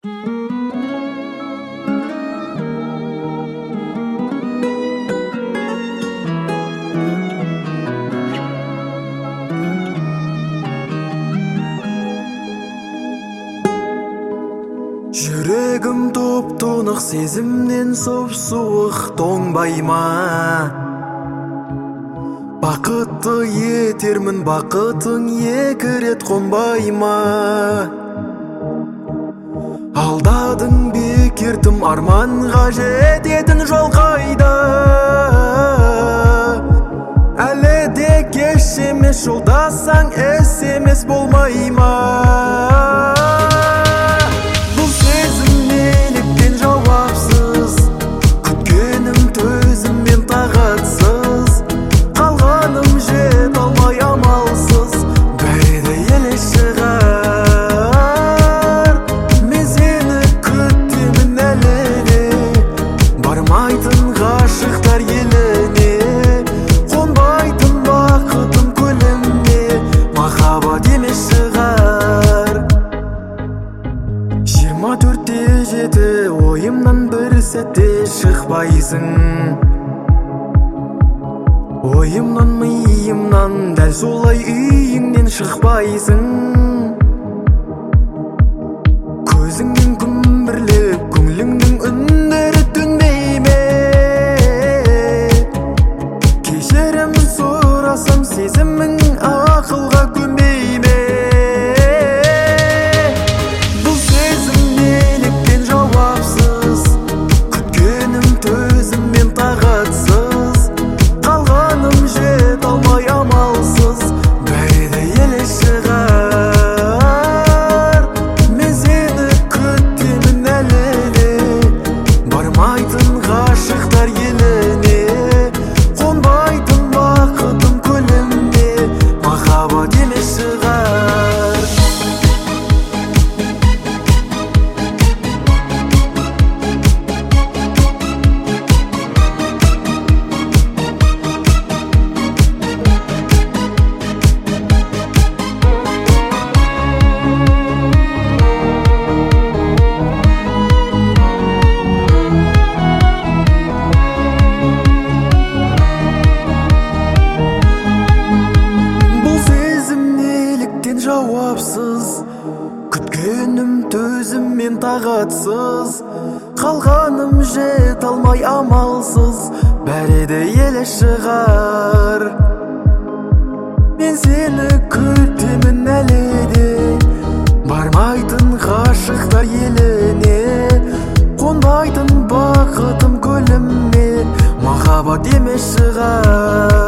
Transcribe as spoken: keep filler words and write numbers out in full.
Жүрегім топ-тонық сезімнен сұп-суық тоңбай ма? Бақытты етермін, бақытың екі рет қонбай ма? Алдадың бекер тым, арманға жететін жол қайда? Әлі де кеш емес, жолдасаң ес емес болмай ма? жиырма төртте жеті ойымнан бір сәтте шықпайсың. Ойымнан, миымнан дәл солай үйіңнен шықпайсың. Көзіңнен күмбірлеп, көңіліңнің үндері төнбей ме? Кешірім сұрасам, сезімің ақылға көнбей ме? Жауапсыз, күткенім төзіммен тағатсыз, қалғаным жет алмай амалсыз, бәрі де елі шығар. Мен сені күтемін әлі де, бармайтын ғашықтар еліне, қонбайтын бақытым көліме, махаббат емес шығар.